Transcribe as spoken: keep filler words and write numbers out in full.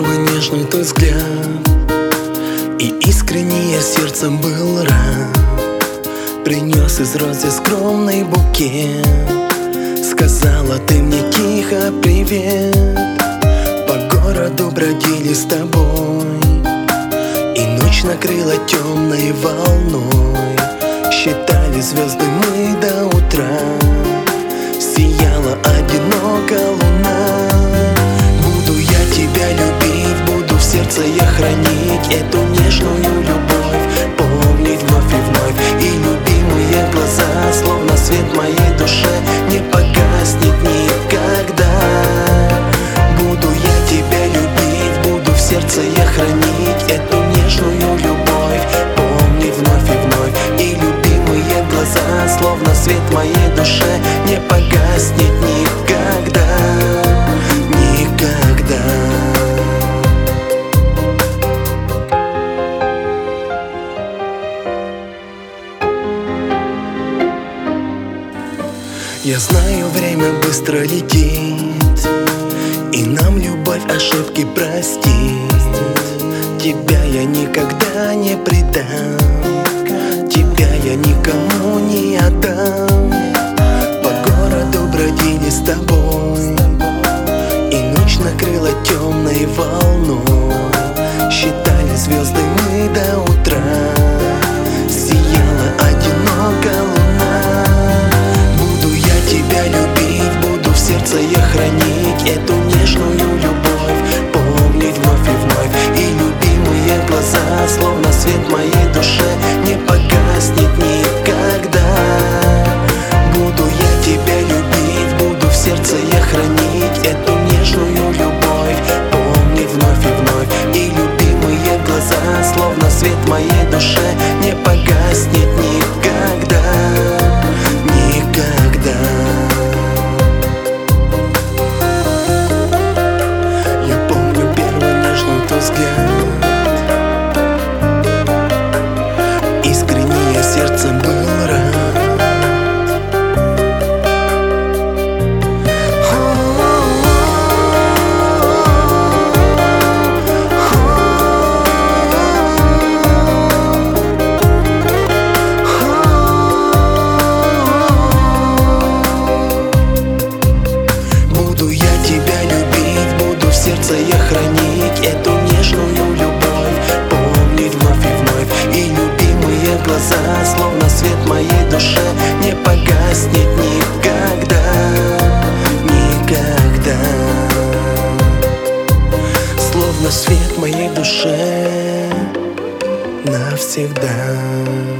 первый нежный твой взгляд, и искренне я сердцем был рад. Принес из роз я скромный букет, сказала ты мне тихо привет. По городу бродили с тобой, и ночь накрыла темной волной. Считали звезды мы до утра, сияла одиноко луна. Буду я тебя любить, буду в сердце я хранить эту нежную любовь, помнить вновь и вновь. И любимые глаза, словно свет в моей душе, не погаснет никогда. Буду я тебя любить, буду в сердце я хранить эту нежную любовь, помнить вновь и вновь. И любимые глаза, словно свет в моей душе, не погаснет никогда, никогда. Я знаю, время быстро летит, и нам любовь ошибки простит. Тебя я никогда не предам, тебя я никому не отдам. По городу бродили с тобой, и ночь накрыла темной волной. Считали звезды мы до утра, сияла одиноко луна. Буду я тебя любить, буду в сердце я хранить эту нежную любовь, помнить вновь и вновь. И любимые глаза, словно свет в моей душе, не погаснет никогда. Буду я тебя любить, буду в сердце я хранить эту нежную любовь, помнить вновь и вновь. И любимые глаза, словно свет в моей душе, не погаснет никогда, никогда. Я помню первый нежный твой взгляд, искренне я сердцем был рад. Буду я тебя любить, буду в сердце я хранить эту нежную любовь, помнить вновь и вновь. И любимые глаза, словно свет в моей душе, не погаснет никогда, никогда. Словно свет в моей душе навсегда.